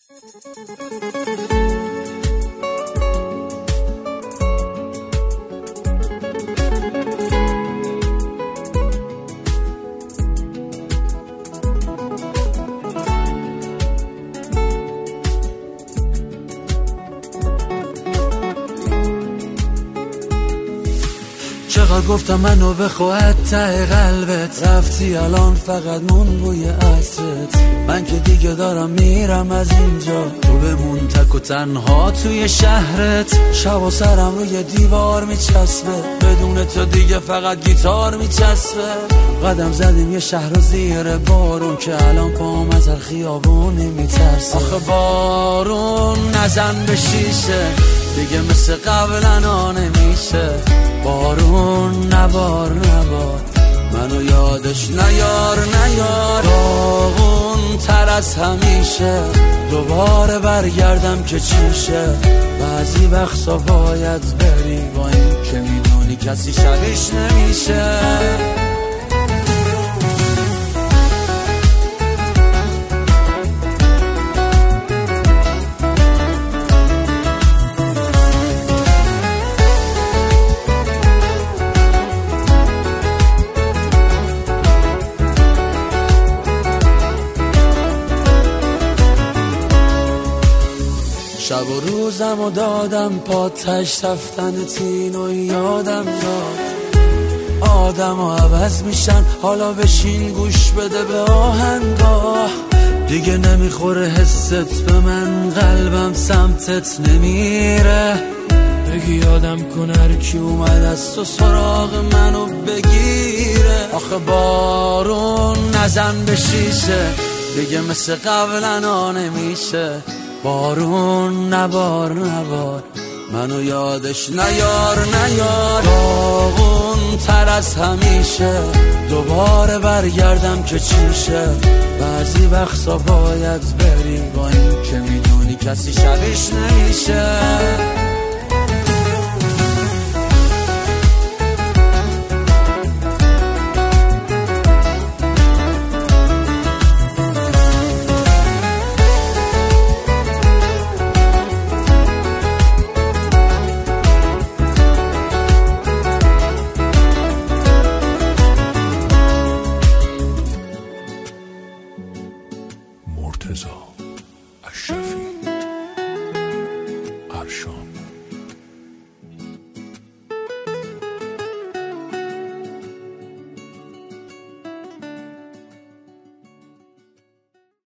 چقدر گفتم منو بخواهد ته قلبت، رفتی الان فقط مون بوی عطرت. من که دیگه دارم میرم از اینجا، تو بمون تک و تنها توی شهرت. شب و سرم روی دیوار میچسبه، بدون تو دیگه فقط گیتار میچسبه. قدم زدیم یه شهر زیر بارون که الان پام از هر خیابونی میترسه. آخه بارون نزن به شیشه، دیگه مثل قبلا نمیشه. بارون نبار نبار منو یادش نیار نیار. داغون تر از همیشه دوباره برگردم که چیشه. بعضی وقتا باید بری با این که میدونی کسی شبیش نمیشه. شب و روزم و دادم پاتش، رفتن تینو یادم داد. آدم و عوض میشن، حالا بشین گوش بده به آهنگاه. دیگه نمیخوره حست به من، قلبم سمتت نمیره. بگی یادم کن هر کی اومد از تو سراغ منو بگیره. آخه بارون نزن به شیشه، دیگه مثل قبلا نمیشه. بارون نبار نبار منو یادش نیار نیار. داغون تر از همیشه دوباره برگردم که چیشه. بعضی وقتا باید بری با این که میدونی کسی شبیش نمیشه. مرتضی اشرفی.